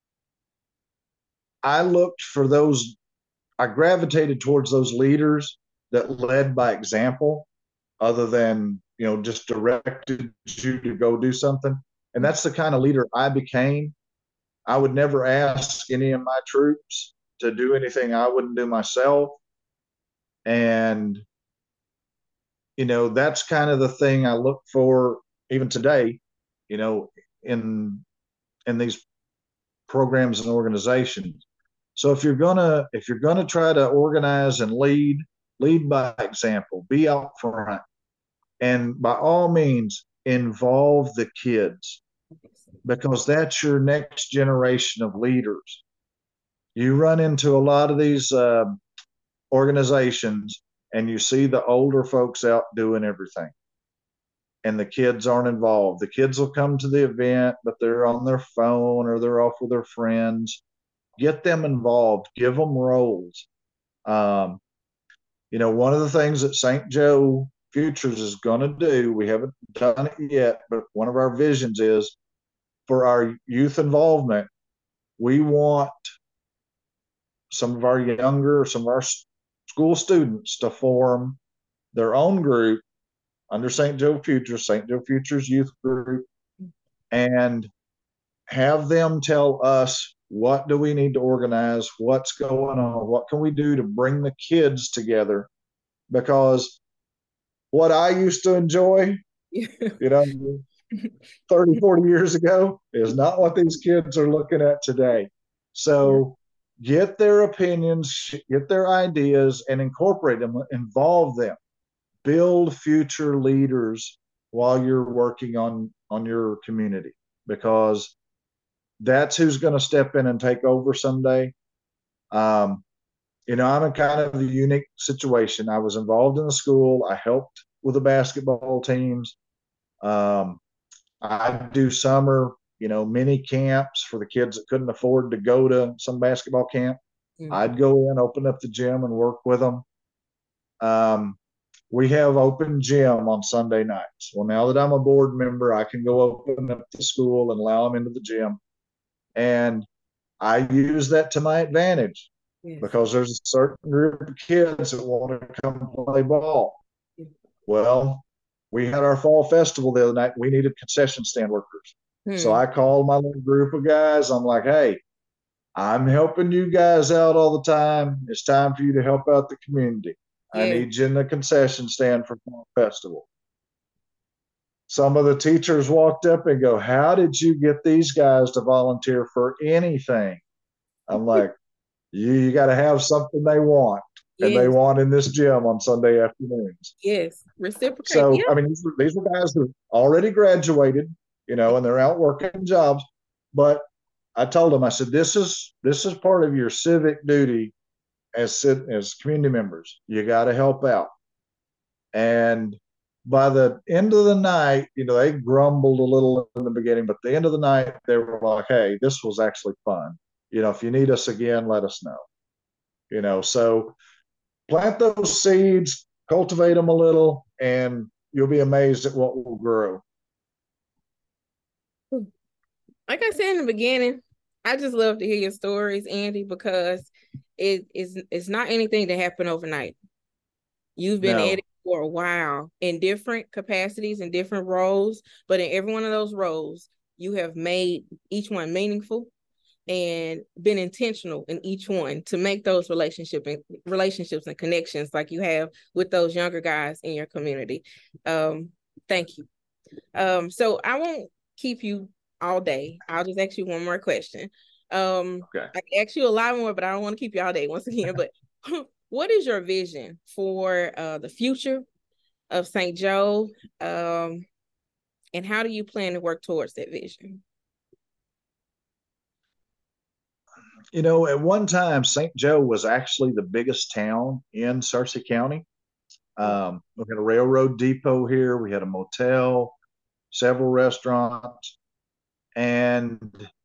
I looked for those, I gravitated towards those leaders that led by example, other than, you know, just directed you to go do something. And that's the kind of leader I became. I would never ask any of my troops to do anything I wouldn't do myself. And, you know, that's kind of the thing I look for even today, you know, in in these programs and organizations. So if you're gonna if you're gonna try to organize and lead, lead by example, be out front, and by all means involve the kids, because that's your next generation of leaders. You run into a lot of these uh, organizations and you see the older folks out doing everything and the kids aren't involved. The kids will come to the event, but they're on their phone or they're off with their friends. Get them involved, give them roles. Um, you know, one of the things that Saint Joe Futures is going to do, we haven't done it yet, but one of our visions is for our youth involvement, we want some of our younger, some of our school students to form their own group under Saint Joe Futures, Saint Joe Futures Youth Group, and have them tell us what do we need to organize, what's going on, what can we do to bring the kids together. Because what I used to enjoy, you know, thirty, forty years ago is not what these kids are looking at today. So get their opinions, get their ideas, and incorporate them, involve them, build future leaders while you're working on on your community, because that's who's going to step in and take over someday. Um, you know, I'm in kind of a unique situation. I was involved in the school. I helped with the basketball teams. Um, I do summer, you know, mini camps for the kids that couldn't afford to go to some basketball camp. Mm-hmm. I'd go in, open up the gym, and work with them. Um, we have open gym on Sunday nights. Well, now that I'm a board member, I can go open up the school and allow them into the gym. And I use that to my advantage. Yes. Because there's a certain group of kids that want to come play ball. Yes. Well, we had our fall festival the other night. We needed concession stand workers. Hmm. So I called my little group of guys. I'm like, hey, I'm helping you guys out all the time. It's time for you to help out the community. Yeah. I need you in the concession stand for fall festival. Some of the teachers walked up and go, how did you get these guys to volunteer for anything? I'm like, you, you got to have something they want. Yes. And they want in this gym on Sunday afternoons. Yes, reciprocate. So, yeah. I mean, these were, these were guys who already graduated, you know, and they're out working jobs. But I told them, I said, this is this is part of your civic duty as as community members. You got to help out. And by the end of the night, you know, they grumbled a little in the beginning, but at the end of the night, they were like, hey, this was actually fun. You know, if you need us again, let us know. You know, so plant those seeds, cultivate them a little, and you'll be amazed at what will grow. Like I said in the beginning, I just love to hear your stories, Andy, because it is it's not anything that happened overnight. You've been no. at it for a while in different capacities and different roles, but in every one of those roles, you have made each one meaningful and been intentional in each one to make those relationship and relationships and connections like you have with those younger guys in your community. Um, thank you. Um, so I won't keep you all day. I'll just ask you one more question. Um, okay. I can ask you a lot more, but I don't want to keep you all day once again. But what is your vision for uh, the future of Saint Joe? Um, and how do you plan to work towards that vision? You know, at one time, Saint Joe was actually the biggest town in Searcy County. Um, we had a railroad depot here. We had a motel, several restaurants. And,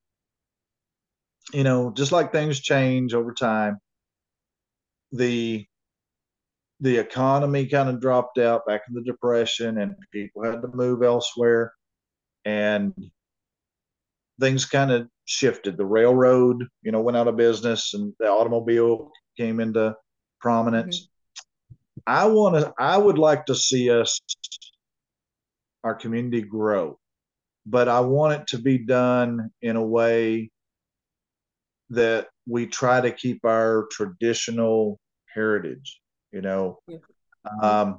you know, just like things change over time, the the economy kind of dropped out back in the Depression, and people had to move elsewhere. And things kind of shifted. The railroad, you know, went out of business, and the automobile came into prominence. Mm-hmm. I want to, I would like to see us, our community grow, but I want it to be done in a way that we try to keep our traditional heritage, you know. Mm-hmm. Um,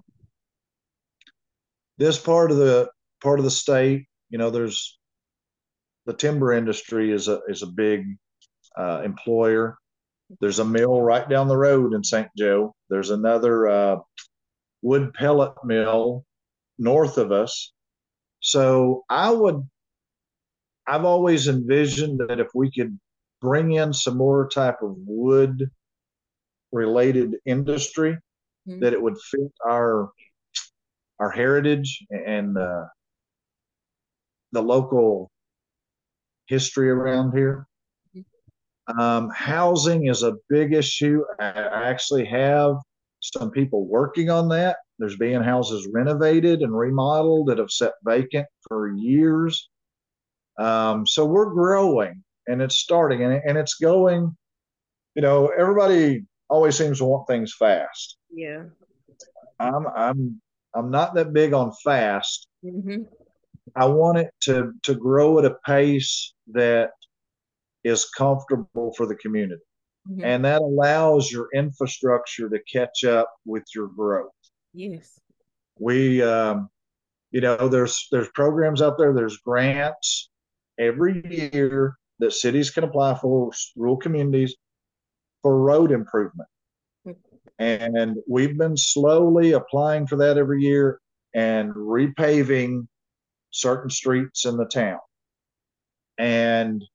this part of the part of the state, you know, there's the timber industry is a is a big uh, employer. There's a mill right down the road in Saint Joe. There's another uh, wood pellet mill north of us. So I would, I've always envisioned that if we could bring in some more type of wood related industry, mm-hmm. that it would fit our our heritage and uh, the local history around here. Um, housing is a big issue. I, I actually have some people working on that. There's being houses renovated and remodeled that have sat vacant for years. Um, so we're growing and it's starting and, and it's going, you know, everybody always seems to want things fast. Yeah. I'm I'm I'm not that big on fast. Mm-hmm. I want it to to grow at a pace that is comfortable for the community. Mm-hmm. And that allows your infrastructure to catch up with your growth. Yes. We um, you know, there's there's programs out there, there's grants every year that cities can apply for, rural communities, for road improvement. And we've been slowly applying for that every year and repaving certain streets in the town. And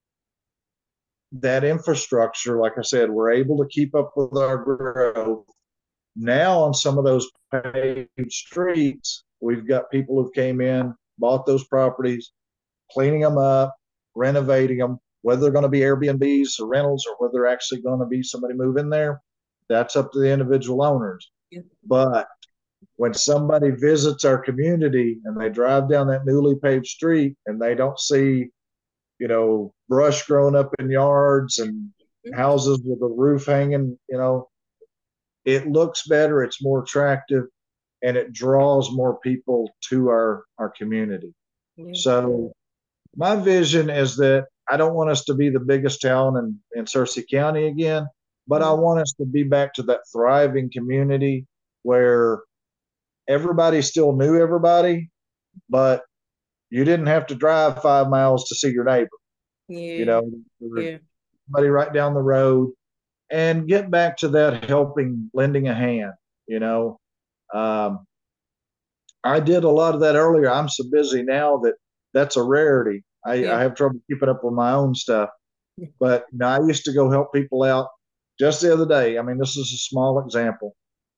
that infrastructure, like I said, we're able to keep up with our growth. Now on some of those paved streets, we've got people who came in, bought those properties, cleaning them up, renovating them, whether they're going to be Airbnbs or rentals or whether they're actually going to be somebody move in there, that's up to the individual owners. Yeah. But when somebody visits our community and they drive down that newly paved street and they don't see, you know, brush growing up in yards and houses with the roof hanging, you know, it looks better, it's more attractive, and it draws more people to our, our community. Yeah. So my vision is that I don't want us to be the biggest town in, in Searcy County again, but mm-hmm. I want us to be back to that thriving community where everybody still knew everybody, but you didn't have to drive five miles to see your neighbor. Yeah. You know, yeah. Somebody right down the road, and get back to that helping, lending a hand. You know, um, I did a lot of that earlier. I'm so busy now that that's a rarity. I, yeah. I have trouble keeping up with my own stuff, but you know, I used to go help people out. Just the other day, I mean, this is a small example.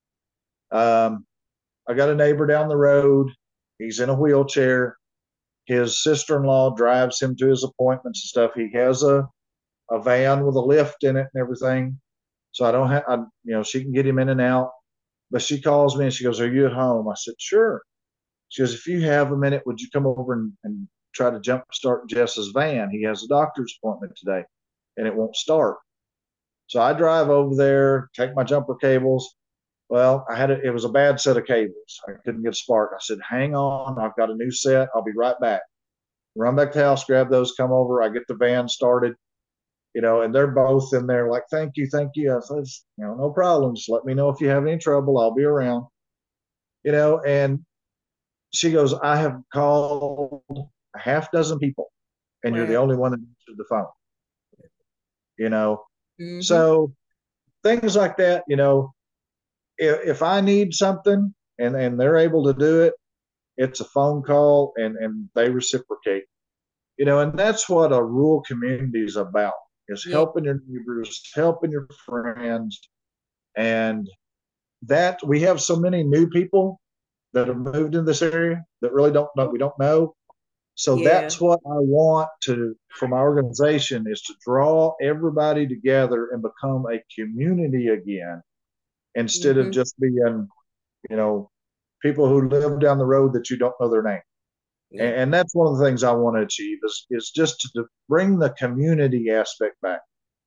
Um, I got a neighbor down the road. He's in a wheelchair. His sister-in-law drives him to his appointments and stuff. He has a, a van with a lift in it and everything. So I don't have, I, you know, she can get him in and out. But she calls me and she goes, "Are you at home?" I said, "Sure." She goes, "If you have a minute, would you come over and, and try to jump start Jess's van? He has a doctor's appointment today and it won't start." So I drive over there, take my jumper cables. Well, I had a, it was a bad set of cables. I couldn't get a spark. I said, "Hang on, I've got a new set. I'll be right back." Run back to the house, grab those, come over. I get the van started, you know, and they're both in there like, "Thank you, thank you." I said, "You know, no problem. Just let me know if you have any trouble. I'll be around." You know, and she goes, "I have called a half dozen people, and wow. You're the only one that answered the phone." You know, mm-hmm. So things like that, you know, if, if I need something and, and they're able to do it, it's a phone call and, and they reciprocate. You know, and that's what a rural community is about, is yeah. helping your neighbors, helping your friends. And that we have so many new people that have moved in this area that really don't know, we don't know. So yeah. That's what I want to, from our organization, is to draw everybody together and become a community again, instead mm-hmm. of just being, you know, people who live down the road that you don't know their name. Yeah. And, and that's one of the things I want to achieve is, is just to bring the community aspect back.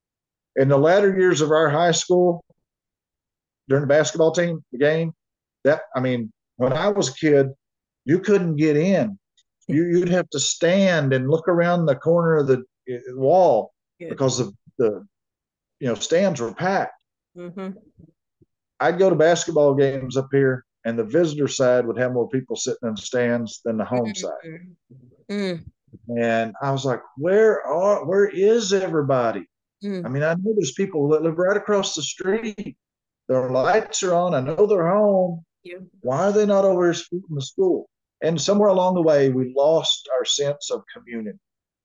In the latter years of our high school, during the basketball team, the game, that, I mean, when I was a kid, you couldn't get in. You, you'd have to stand and look around the corner of the wall yeah. because the, the, you know, stands were packed. Mm-hmm. I'd go to basketball games up here, and the visitor side would have more people sitting in the stands than the home side. Mm-hmm. And I was like, where are, where is everybody? Mm. I mean, I know there's people that live right across the street. Their lights are on. I know they're home. Yeah. Why are they not over here speaking to school? And somewhere along the way, we lost our sense of community.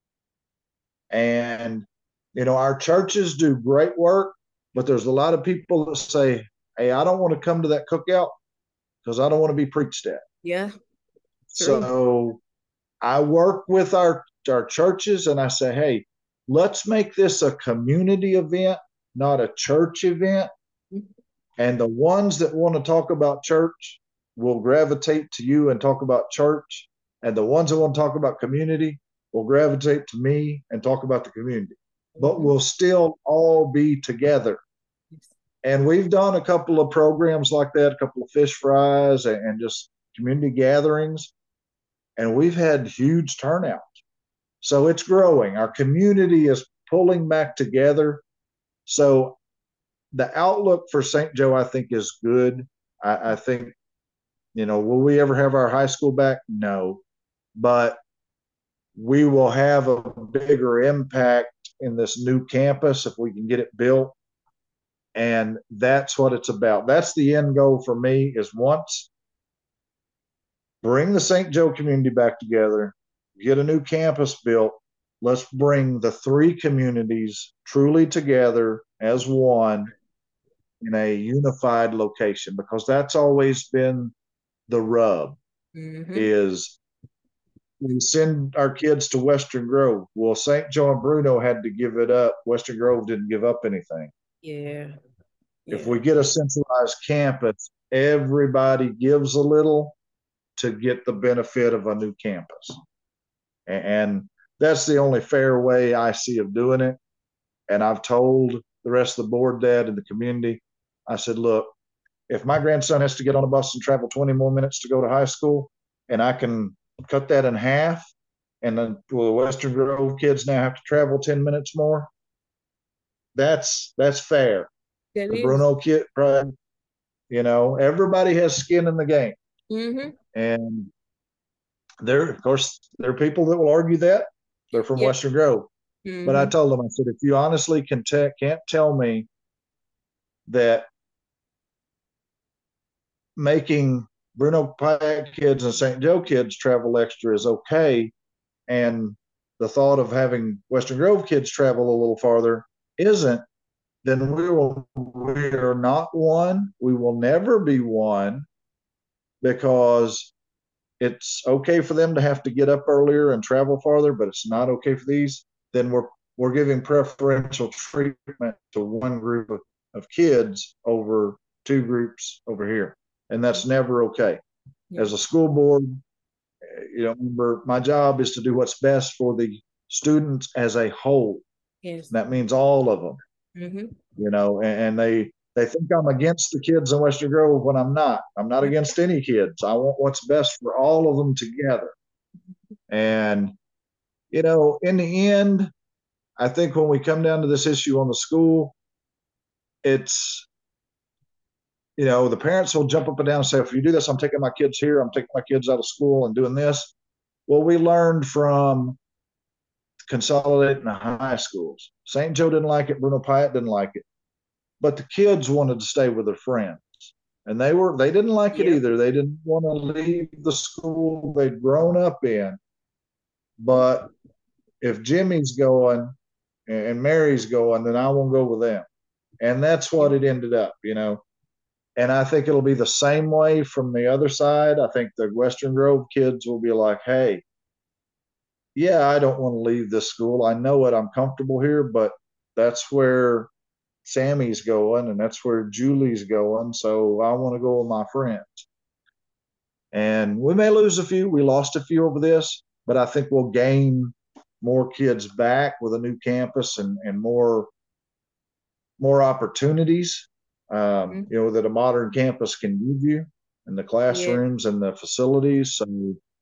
And, you know, our churches do great work, but there's a lot of people that say, "Hey, I don't want to come to that cookout because I don't want to be preached at." Yeah. True. So I work with our, our churches and I say, "Hey, let's make this a community event, not a church event. And the ones that want to talk about church will gravitate to you and talk about church. And the ones that want to talk about community will gravitate to me and talk about the community. But we'll still all be together. And we've done a couple of programs like that, a couple of fish fries and, and just community gatherings. And we've had huge turnout. So it's growing. Our community is pulling back together. So the outlook for Saint Joe, I think, is good. I, I think, you know, will we ever have our high school back? No. But we will have a bigger impact in this new campus if we can get it built. And that's what it's about. That's the end goal for me, is once bring the Saint Joe community back together, get a new campus built. Let's bring the three communities truly together as one in a unified location, because that's always been the rub. Mm-hmm. Is we send our kids to Western Grove. Well, Saint Joe and Bruno had to give it up. Western Grove didn't give up anything. Yeah. Yeah. If we get a centralized campus, everybody gives a little to get the benefit of a new campus. And that's the only fair way I see of doing it. And I've told the rest of the board that in the community. I said, look, if my grandson has to get on a bus and travel twenty more minutes to go to high school, and I can cut that in half, and then well, the Western Grove kids now have to travel ten minutes more, that's that's fair. That the is. Bruno kid, you know, everybody has skin in the game. Mm-hmm. And there, of course, there are people that will argue that. They're from yep. Western Grove. Mm-hmm. But I told them, I said, if you honestly can te- can't tell me that making Bruno Pyatt kids and Saint Joe kids travel extra is okay, and the thought of having Western Grove kids travel a little farther isn't, then we will we are not one. We will never be one, because it's okay for them to have to get up earlier and travel farther, but it's not okay for these. Then we're we're giving preferential treatment to one group of, of kids over two groups over here. And that's never okay. Yeah. As a school board, you know, remember, my job is to do what's best for the students as a whole. Yes. That means all of them. Mm-hmm. You know, and, and they they think I'm against the kids in Western Grove when I'm not. I'm not against any kids. I want what's best for all of them together. And, you know, in the end, I think when we come down to this issue on the school, it's, you know, the parents will jump up and down and say, if you do this, I'm taking my kids here, I'm taking my kids out of school and doing this. Well, we learned from consolidating the high schools. Saint Joe didn't like it. Bruno Pyatt didn't like it. But the kids wanted to stay with their friends. And they were they didn't like it yep. either. They didn't want to leave the school they'd grown up in. But if Jimmy's going and Mary's going, then I won't go with them. And that's what it ended up, you know. And I think it'll be the same way from the other side. I think the Western Grove kids will be like, hey, yeah, I don't want to leave this school. I know it. I'm comfortable here, but that's where Sammy's going and that's where Julie's going. So I want to go with my friends. And we may lose a few. We lost a few over this, but I think we'll gain more kids back with a new campus and, and more, more opportunities. Um, mm-hmm. you know, that a modern campus can give you in the classrooms yeah. and the facilities. So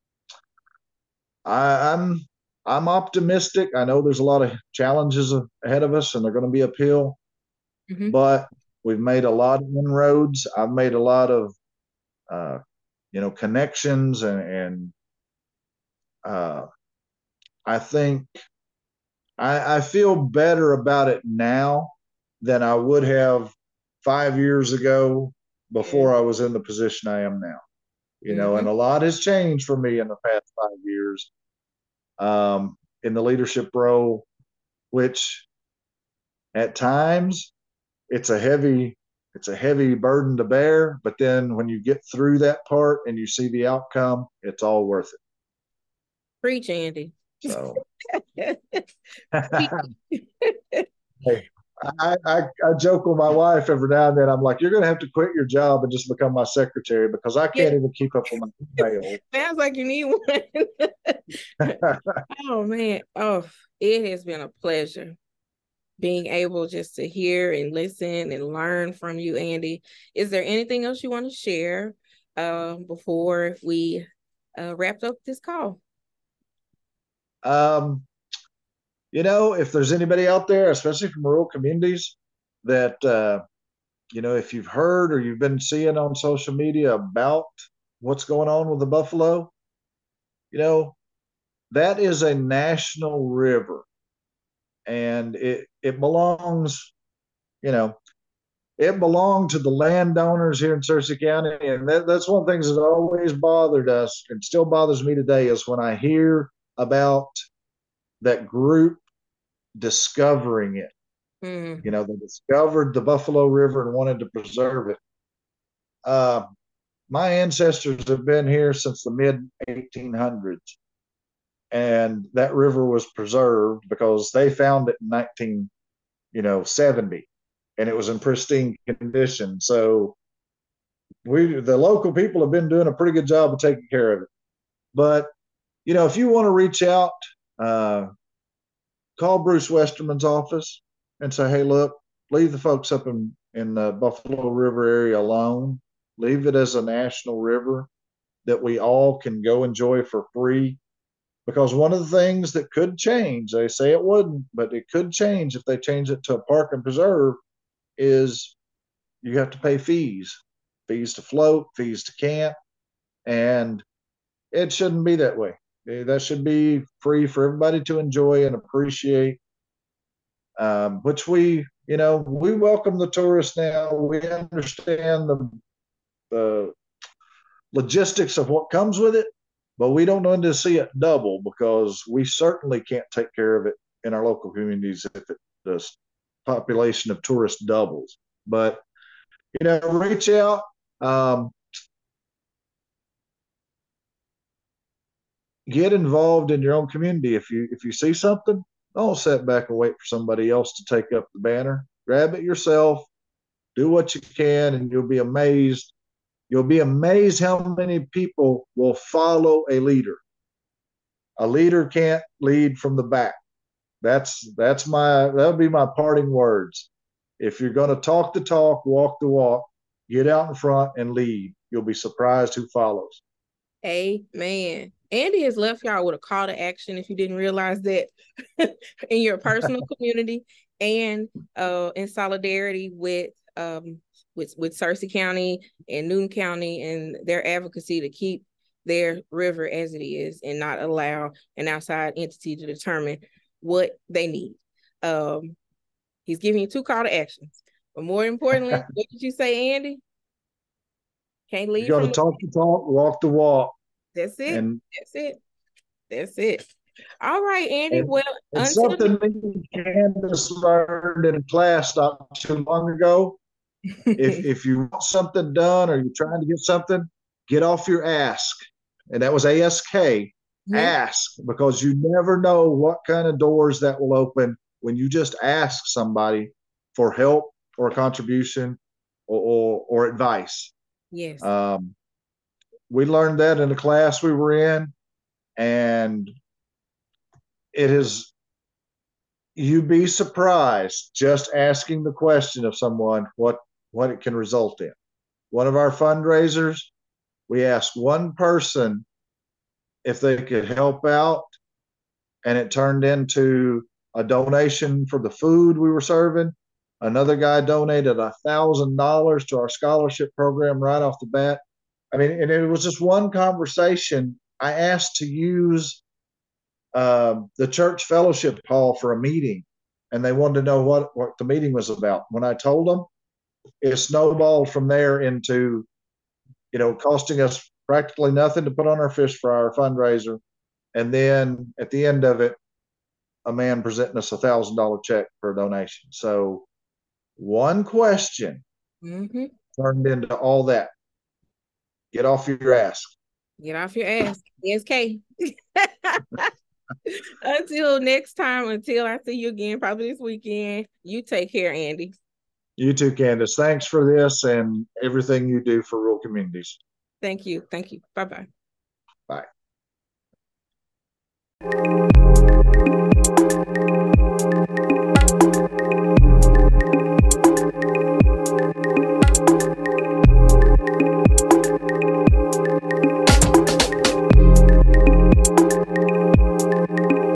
I, I'm I'm optimistic. I know there's a lot of challenges ahead of us, and they're going to be uphill. Mm-hmm. But we've made a lot of inroads. I've made a lot of, uh, you know, connections, and, and uh, I think I, I feel better about it now than I would have five years ago before I was in the position I am now, you know, mm-hmm. and a lot has changed for me in the past five years um, in the leadership role, which at times it's a heavy, it's a heavy burden to bear. But then when you get through that part and you see the outcome, it's all worth it. Preach, Andy. So hey, I, I, I joke with my wife every now and then. I'm like, you're going to have to quit your job and just become my secretary because I can't yeah. even keep up with my email. Sounds like you need one. Oh, man. Oh, it has been a pleasure being able just to hear and listen and learn from you, Andy. Is there anything else you want to share uh, before we uh, wrapped up this call? Um, you know, if there's anybody out there, especially from rural communities, that, uh, you know, if you've heard or you've been seeing on social media about what's going on with the buffalo, you know, that is a national river. And it, it belongs, you know, it belonged to the landowners here in Searcy County. And that, that's one of the things that always bothered us and still bothers me today is when I hear about that group discovering it. Mm. You know, they discovered the Buffalo River and wanted to preserve it. Uh, my ancestors have been here since the mid eighteen hundreds. And that river was preserved because they found it in nineteen, you know, seventy, and it was in pristine condition. So we, the local people, have been doing a pretty good job of taking care of it. But you know, if you want to reach out, uh, call Bruce Westerman's office and say, "Hey, look, leave the folks up in in the Buffalo River area alone. Leave it as a national river that we all can go enjoy for free." Because one of the things that could change, they say it wouldn't, but it could change if they change it to a park and preserve, is you have to pay fees, fees to float, fees to camp, and it shouldn't be that way. That should be free for everybody to enjoy and appreciate, um, which we, you know, we welcome the tourists now. We understand the, the logistics of what comes with it, but we don't want to see it double because we certainly can't take care of it in our local communities if it, the population of tourists doubles. But, you know, reach out. Um, get involved in your own community. If you if you see something, don't sit back and wait for somebody else to take up the banner. Grab it yourself. Do what you can, and you'll be amazed. You'll be amazed how many people will follow a leader. A leader can't lead from the back. That's that's my that'll be my parting words. If you're going to talk the talk, walk the walk, get out in front and lead. You'll be surprised who follows. Amen. Andy has left y'all with a call to action if you didn't realize that in your personal community and uh, in solidarity with um, with with Searcy County and Newton County and their advocacy to keep their river as it is and not allow an outside entity to determine what they need. Um, he's giving you two call to actions, but more importantly, what did you say, Andy? Can't leave. You got to talk the talk, walk the walk. That's it. And that's it. That's it. All right, Andy. And, well, and something that Candace learned in class not too long ago. if if you want something done or you're trying to get something, get off your ask. And that was A S K. Mm-hmm. Ask, because you never know what kind of doors that will open when you just ask somebody for help or a contribution or, or, or advice. Yes. Um, we learned that in the class we were in, and it is, you'd be surprised just asking the question of someone what, what it can result in. One of our fundraisers, we asked one person if they could help out, and it turned into a donation for the food we were serving. Another guy donated a thousand dollars to our scholarship program right off the bat. I mean, and it was just one conversation. I asked to use uh, the church fellowship hall for a meeting, and they wanted to know what, what the meeting was about. When I told them, it snowballed from there into, you know, costing us practically nothing to put on our fish fry, our fundraiser. And then at the end of it, a man presenting us a thousand dollar check for a donation. So one question mm-hmm. turned into all that. Get off your ass. Get off your ass. A S K. Until next time, until I see you again, probably this weekend, you take care, Andy. You too, Candace. Thanks for this and everything you do for rural communities. Thank you. Thank you. Bye-bye. Bye.